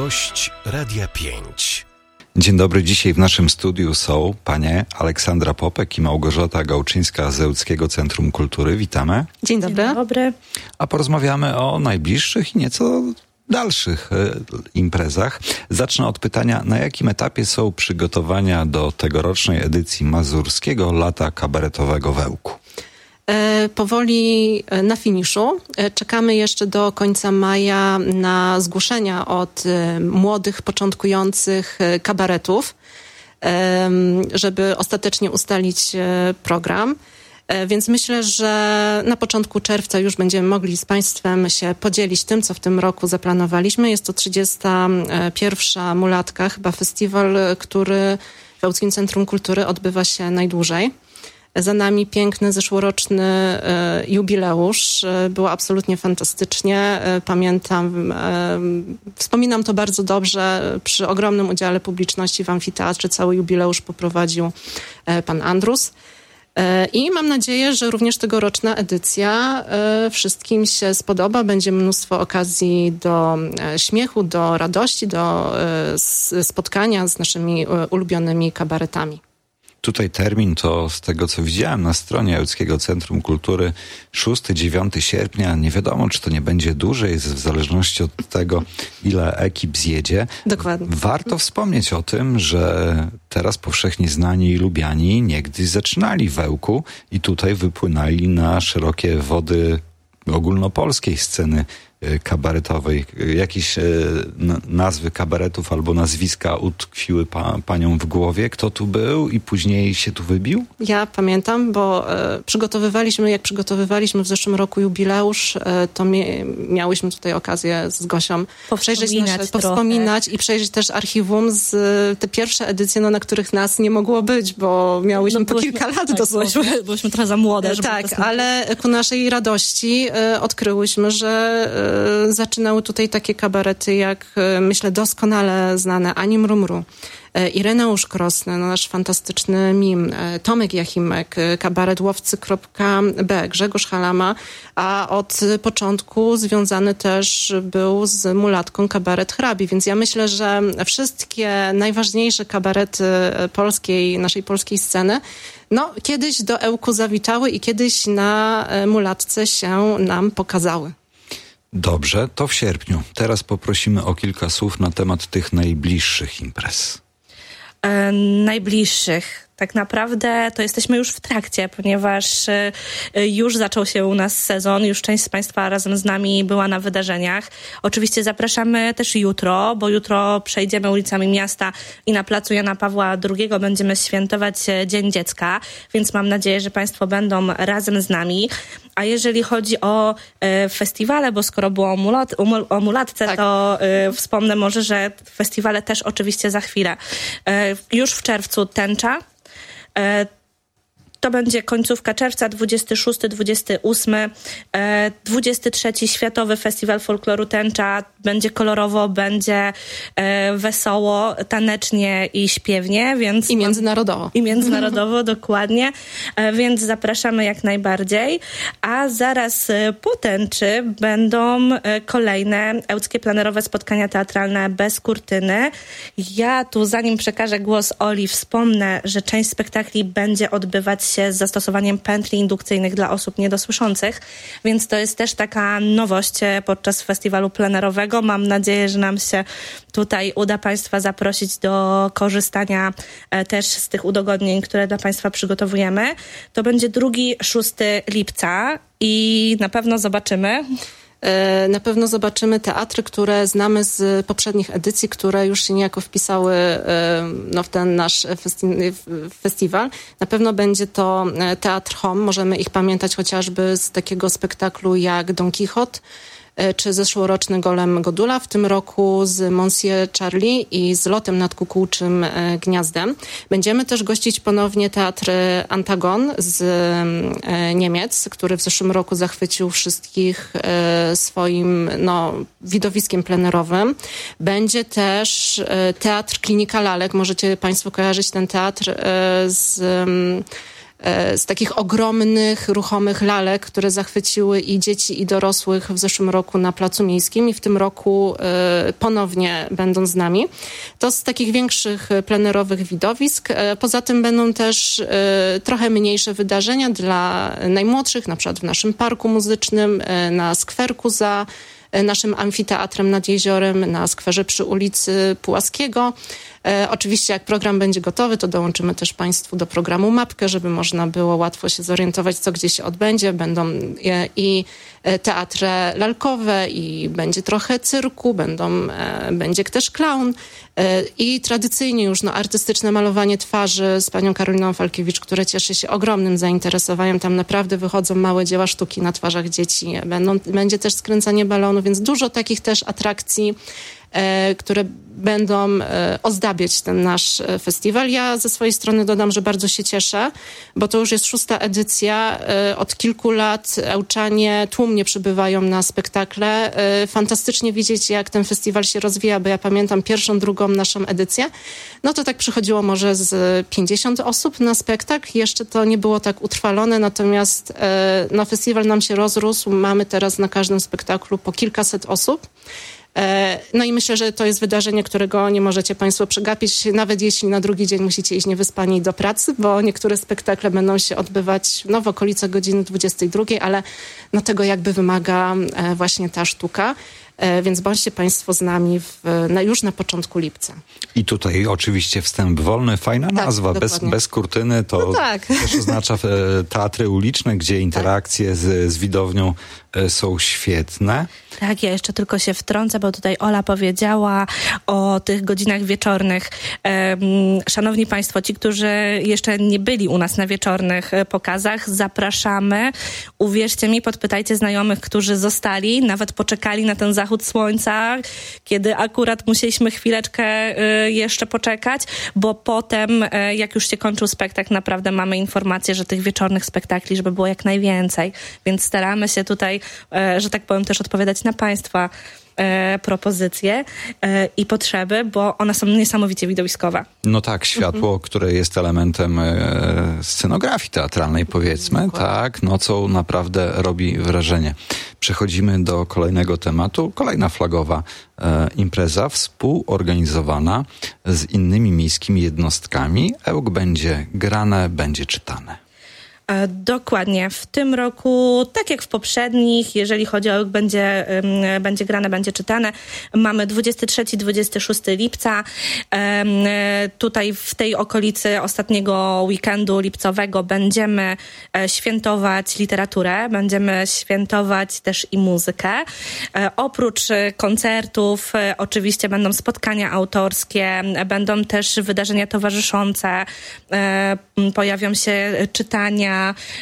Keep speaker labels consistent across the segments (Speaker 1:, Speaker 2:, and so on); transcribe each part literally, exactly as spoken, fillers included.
Speaker 1: Gość Radia pięć.
Speaker 2: Dzień dobry. Dzisiaj w naszym studiu są panie Aleksandra Popek i Małgorzata Gałczyńska z Ełckiego Centrum Kultury. Witamy.
Speaker 3: Dzień dobry.
Speaker 4: Dzień dobry.
Speaker 2: A porozmawiamy o najbliższych i nieco dalszych e, imprezach. Zacznę od pytania, na jakim etapie są przygotowania do tegorocznej edycji Mazurskiego Lata Kabaretowego w Ełku?
Speaker 3: Powoli na finiszu. Czekamy jeszcze do końca maja na zgłoszenia od młodych, początkujących kabaretów, żeby ostatecznie ustalić program. Więc myślę, że na początku czerwca już będziemy mogli z Państwem się podzielić tym, co w tym roku zaplanowaliśmy. Jest to trzydziesta pierwsza Mulatka, chyba festiwal, który w Ełckim Centrum Kultury odbywa się najdłużej. Za nami piękny, zeszłoroczny e, jubileusz. E, było absolutnie fantastycznie. E, pamiętam, e, wspominam to bardzo dobrze. Przy ogromnym udziale publiczności w amfiteatrze cały jubileusz poprowadził e, pan Andrus. E, I mam nadzieję, że również tegoroczna edycja e, wszystkim się spodoba. Będzie mnóstwo okazji do e, śmiechu, do radości, do e, s, spotkania z naszymi e, ulubionymi kabaretami.
Speaker 2: Tutaj termin to, z tego co widziałem na stronie Ełckiego Centrum Kultury, szóstego do dziewiątego sierpnia. Nie wiadomo, czy to nie będzie dłużej, w zależności od tego, ile ekip zjedzie.
Speaker 3: Dokładnie.
Speaker 2: Warto wspomnieć o tym, że teraz powszechnie znani i lubiani niegdyś zaczynali w Ełku i tutaj wypłynęli na szerokie wody ogólnopolskiej sceny kabaretowej. Jakieś e, nazwy kabaretów albo nazwiska utkwiły pa, panią w głowie? Kto tu był i później się tu wybił?
Speaker 3: Ja pamiętam, bo e, przygotowywaliśmy, jak przygotowywaliśmy w zeszłym roku jubileusz, e, to mie, miałyśmy tutaj okazję z Gosią przejrzeć nasze, powspominać i przejrzeć też archiwum z te pierwsze edycje, no, na których nas nie mogło być, bo miałyśmy no, po
Speaker 4: byłyśmy,
Speaker 3: kilka lat
Speaker 4: tak,
Speaker 3: dosłownie.
Speaker 4: Byłyśmy, byłyśmy trochę za młode. Żeby
Speaker 3: tak, ale ku naszej radości e, odkryłyśmy, że e, zaczynały tutaj takie kabarety jak, myślę, doskonale znane Ani Mrumru, Ireneusz Krosny, no nasz fantastyczny mim, Tomek Jachimek, kabaret łowcy kropka be, Grzegorz Halama, a od początku związany też był z Mulatką kabaret Hrabi, więc ja myślę, że wszystkie najważniejsze kabarety polskiej, naszej polskiej sceny, no kiedyś do Ełku zawitały i kiedyś na Mulatce się nam pokazały.
Speaker 2: Dobrze, to w sierpniu. Teraz poprosimy o kilka słów na temat tych najbliższych imprez.
Speaker 4: E, najbliższych. Tak naprawdę to jesteśmy już w trakcie, ponieważ już zaczął się u nas sezon, już część z Państwa razem z nami była na wydarzeniach. Oczywiście zapraszamy też jutro, bo jutro przejdziemy ulicami miasta i na placu Jana Pawła drugiego będziemy świętować Dzień Dziecka, więc mam nadzieję, że Państwo będą razem z nami. A jeżeli chodzi o e, festiwale, bo skoro było o, mulat, o Mulatce, tak. to e, wspomnę może, że festiwale też oczywiście za chwilę. E, już w czerwcu Tęcza. E, To będzie końcówka czerwca, dwudziestego szóstego do dwudziestego ósmego. dwudziestego trzeciego Światowy Festiwal Folkloru Tęcza. Będzie kolorowo, będzie e, wesoło, tanecznie i śpiewnie. Więc
Speaker 3: I międzynarodowo.
Speaker 4: I międzynarodowo, dokładnie. E, więc zapraszamy jak najbardziej. A zaraz e, po Tęczy będą e, kolejne ełckie plenerowe spotkania teatralne bez kurtyny. Ja tu, zanim przekażę głos Oli, wspomnę, że część spektakli będzie odbywać się z zastosowaniem pętli indukcyjnych dla osób niedosłyszących, więc to jest też taka nowość podczas festiwalu plenerowego. Mam nadzieję, że nam się tutaj uda Państwa zaprosić do korzystania też z tych udogodnień, które dla Państwa przygotowujemy. To będzie drugiego do szóstego lipca i na pewno zobaczymy.
Speaker 3: Na pewno zobaczymy teatry, które znamy z poprzednich edycji, które już się niejako wpisały no, w ten nasz festi- festiwal. Na pewno będzie to Teatr Home. Możemy ich pamiętać chociażby z takiego spektaklu jak Don Quixote, czy zeszłoroczny Golem Godula, w tym roku z Monsieur Charlie i z Lotem nad Kukułczym Gniazdem. Będziemy też gościć ponownie Teatr Antagon z Niemiec, który w zeszłym roku zachwycił wszystkich swoim no, widowiskiem plenerowym. Będzie też Teatr Klinika Lalek. Możecie Państwo kojarzyć ten teatr z z takich ogromnych, ruchomych lalek, które zachwyciły i dzieci, i dorosłych w zeszłym roku na Placu Miejskim i w tym roku ponownie będą z nami. To z takich większych plenerowych widowisk. Poza tym będą też trochę mniejsze wydarzenia dla najmłodszych, na przykład w naszym parku muzycznym, na skwerku za naszym amfiteatrem nad jeziorem, na skwerze przy ulicy Pułaskiego. E, oczywiście jak program będzie gotowy, to dołączymy też Państwu do programu mapkę, żeby można było łatwo się zorientować, co gdzie się odbędzie. Będą e, i teatry lalkowe, i będzie trochę cyrku, będą, e, będzie też klaun e, i tradycyjnie już no, artystyczne malowanie twarzy z panią Karoliną Falkiewicz, które cieszy się ogromnym zainteresowaniem. Tam naprawdę wychodzą małe dzieła sztuki na twarzach dzieci. Będą, będzie też skręcanie balonu, więc dużo takich też atrakcji, e, które będą e, ozdabiać ten nasz e, festiwal. Ja ze swojej strony dodam, że bardzo się cieszę, bo to już jest szósta edycja. E, od kilku lat Ełczanie tłumnie przybywają na spektakle. E, fantastycznie widzieć, jak ten festiwal się rozwija, bo ja pamiętam pierwszą, drugą naszą edycję. No to tak przychodziło może z pięćdziesiąt osób na spektakl. Jeszcze to nie było tak utrwalone, natomiast e, no, festiwal nam się rozrósł. Mamy teraz na każdym spektaklu po kilkaset osób. No i myślę, że to jest wydarzenie, którego nie możecie Państwo przegapić, nawet jeśli na drugi dzień musicie iść niewyspani do pracy, bo niektóre spektakle będą się odbywać no, w okolicach godziny dwudziestej drugiej, ale no, tego jakby wymaga właśnie ta sztuka. Więc bądźcie Państwo z nami w, na, już na początku lipca.
Speaker 2: I tutaj oczywiście wstęp wolny, fajna
Speaker 3: tak,
Speaker 2: nazwa, bez, bez kurtyny, to
Speaker 3: no tak.
Speaker 2: też oznacza teatry uliczne, gdzie interakcje tak. z, z widownią są świetne.
Speaker 4: Tak, ja jeszcze tylko się wtrącę, bo tutaj Ola powiedziała o tych godzinach wieczornych. Szanowni Państwo, ci, którzy jeszcze nie byli u nas na wieczornych pokazach, zapraszamy. Uwierzcie mi, podpytajcie znajomych, którzy zostali, nawet poczekali na ten zachód słońca, kiedy akurat musieliśmy chwileczkę jeszcze poczekać, bo potem, jak już się kończył spektakl, naprawdę mamy informację, że tych wieczornych spektakli, żeby było jak najwięcej. Więc staramy się tutaj, że tak powiem, też odpowiadać na Państwa e, propozycje e, i potrzeby, bo one są niesamowicie widowiskowe.
Speaker 2: No tak, światło, mhm. które jest elementem e, scenografii teatralnej, powiedzmy, Dokładnie. tak, nocą naprawdę robi wrażenie. Przechodzimy do kolejnego tematu. Kolejna flagowa e, impreza współorganizowana z innymi miejskimi jednostkami. Ełk będzie grane, będzie czytane.
Speaker 4: Dokładnie. W tym roku, tak jak w poprzednich, jeżeli chodzi o Ełk, będzie, um, będzie grane, będzie czytane. Mamy dwudziestego trzeciego do dwudziestego szóstego lipca. Um, tutaj w tej okolicy ostatniego weekendu lipcowego będziemy e, świętować literaturę, będziemy świętować też i muzykę. E, oprócz e, koncertów e, oczywiście będą spotkania autorskie, e, będą też wydarzenia towarzyszące, e, pojawią się czytania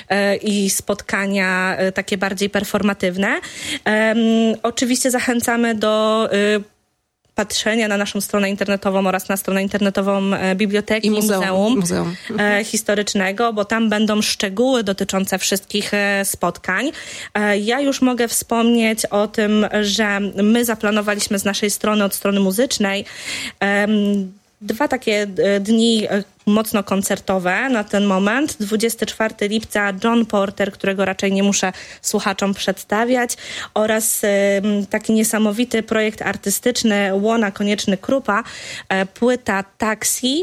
Speaker 4: i spotkania takie bardziej performatywne. Um, oczywiście zachęcamy do y, patrzenia na naszą stronę internetową oraz na stronę internetową Biblioteki i Muzeum, muzeum, muzeum. E, Historycznego, bo tam będą szczegóły dotyczące wszystkich e, spotkań. E, ja już mogę wspomnieć o tym, że my zaplanowaliśmy z naszej strony, od strony muzycznej, e, dwa takie dni mocno koncertowe na ten moment. dwudziestego czwartego lipca John Porter, którego raczej nie muszę słuchaczom przedstawiać, oraz y, taki niesamowity projekt artystyczny Łona Konieczny-Krupa, y, płyta Taxi.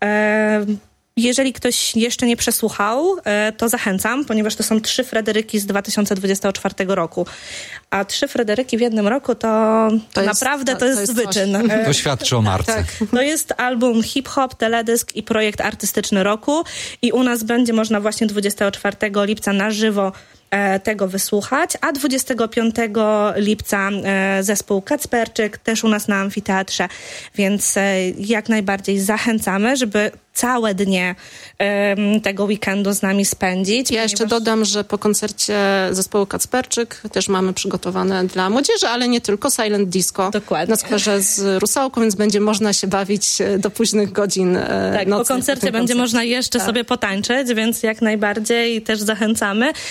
Speaker 4: Y, Jeżeli ktoś jeszcze nie przesłuchał, to zachęcam, ponieważ to są trzy Frederyki z dwa tysiące dwudziestego czwartego roku. A trzy Frederyki w jednym roku to, to naprawdę jest, to, to jest, jest wyczyn.
Speaker 2: Coś. To świadczy o marce.
Speaker 4: Tak. To jest album hip-hop, teledysk i projekt artystyczny roku. I u nas będzie można właśnie dwudziestego czwartego lipca na żywo tego wysłuchać, a dwudziestego piątego lipca zespół Kacperczyk też u nas na amfiteatrze, więc jak najbardziej zachęcamy, żeby całe dnie um, tego weekendu z nami spędzić.
Speaker 3: Ja
Speaker 4: ponieważ...
Speaker 3: jeszcze dodam, że po koncercie zespołu Kacperczyk też mamy przygotowane dla młodzieży, ale nie tylko, silent disco.
Speaker 4: Dokładnie.
Speaker 3: Na skwerze z Rusałką, więc będzie można się bawić do późnych godzin
Speaker 4: tak,
Speaker 3: nocnych.
Speaker 4: Po koncercie po będzie można jeszcze tak. sobie potańczyć, więc jak najbardziej też zachęcamy, ale zachęcamy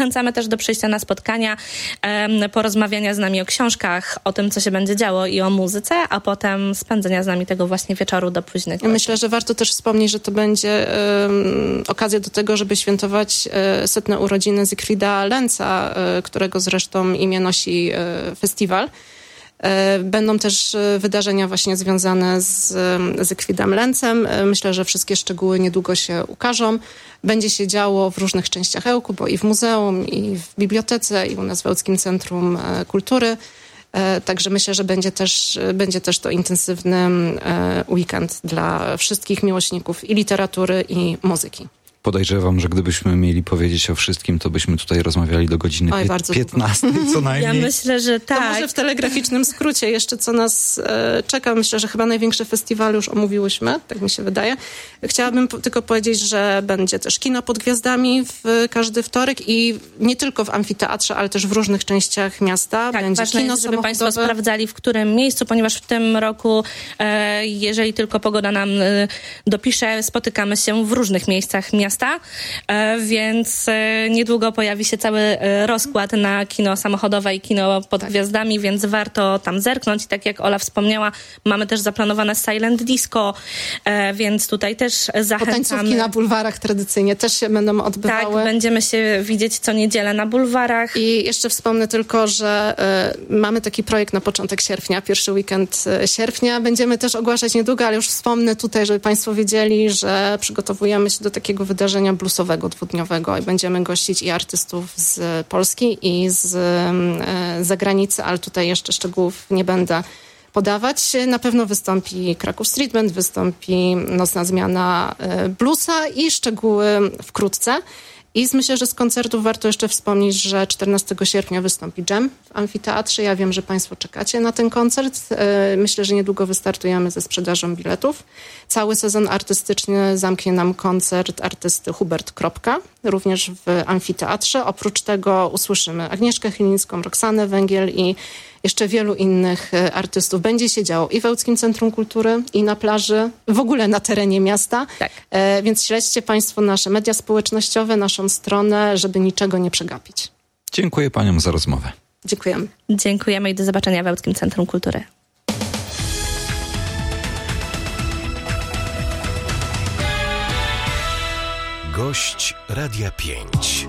Speaker 4: Zachęcamy też do przyjścia na spotkania, porozmawiania z nami o książkach, o tym, co się będzie działo i o muzyce, a potem spędzenia z nami tego właśnie wieczoru do późnych godzin.
Speaker 3: Myślę, że warto też wspomnieć, że to będzie um, okazja do tego, żeby świętować um, setne urodziny Siegfrieda Lenza, um, którego zresztą imię nosi um, festiwal. Będą też wydarzenia właśnie związane z Siegfriedem Lenzem. Myślę, że wszystkie szczegóły niedługo się ukażą. Będzie się działo w różnych częściach Ełku, bo i w muzeum, i w bibliotece, i u nas w Ełckim Centrum Kultury. Także myślę, że będzie też, będzie też to intensywny weekend dla wszystkich miłośników i literatury, i muzyki.
Speaker 2: Podejrzewam, że gdybyśmy mieli powiedzieć o wszystkim, to byśmy tutaj rozmawiali do godziny Oj, pię- piętnastej co najmniej.
Speaker 4: Ja myślę, że tak.
Speaker 3: To może w telegraficznym skrócie jeszcze co nas e, czeka. Myślę, że chyba największy festiwal już omówiłyśmy, tak mi się wydaje. Chciałabym po- tylko powiedzieć, że będzie też kino pod gwiazdami w każdy wtorek i nie tylko w amfiteatrze, ale też w różnych częściach miasta.
Speaker 4: Tak,
Speaker 3: będzie
Speaker 4: ważne
Speaker 3: kino
Speaker 4: jest, żeby
Speaker 3: samochodowe.
Speaker 4: Państwo sprawdzali, w którym miejscu, ponieważ w tym roku, e, jeżeli tylko pogoda nam e, dopisze, spotykamy się w różnych miejscach miasta. Więc niedługo pojawi się cały rozkład na kino samochodowe i kino pod tak. gwiazdami, więc warto tam zerknąć. I tak jak Ola wspomniała, mamy też zaplanowane silent disco, więc tutaj też zachęcamy.
Speaker 3: Potańcówki na bulwarach tradycyjnie też się będą odbywały.
Speaker 4: Tak, będziemy się widzieć co niedzielę na bulwarach.
Speaker 3: I jeszcze wspomnę tylko, że y, mamy taki projekt na początek sierpnia, pierwszy weekend y, sierpnia. Będziemy też ogłaszać niedługo, ale już wspomnę tutaj, żeby Państwo wiedzieli, że przygotowujemy się do takiego wydarzenia bluesowego dwudniowego i będziemy gościć i artystów z Polski i z e, zagranicy, ale tutaj jeszcze szczegółów nie będę podawać. Na pewno wystąpi Kraków Street Band, wystąpi Nocna Zmiana e, bluesa i szczegóły wkrótce. I myślę, że z koncertów warto jeszcze wspomnieć, że czternastego sierpnia wystąpi Dżem w amfiteatrze. Ja wiem, że Państwo czekacie na ten koncert. Myślę, że niedługo wystartujemy ze sprzedażą biletów. Cały sezon artystyczny zamknie nam koncert artysty Hubert Kropka, również w amfiteatrze. Oprócz tego usłyszymy Agnieszkę Chylińską, Roxanę Węgiel i jeszcze wielu innych artystów. Będzie się działo i w Ełckim Centrum Kultury, i na plaży, w ogóle na terenie miasta.
Speaker 4: Tak.
Speaker 3: E, więc śledźcie Państwo nasze media społecznościowe, naszą stronę, żeby niczego nie przegapić.
Speaker 2: Dziękuję Paniom za rozmowę.
Speaker 3: Dziękujemy.
Speaker 4: Dziękujemy i do zobaczenia w Ełckim Centrum Kultury.
Speaker 1: Gość Radia pięć.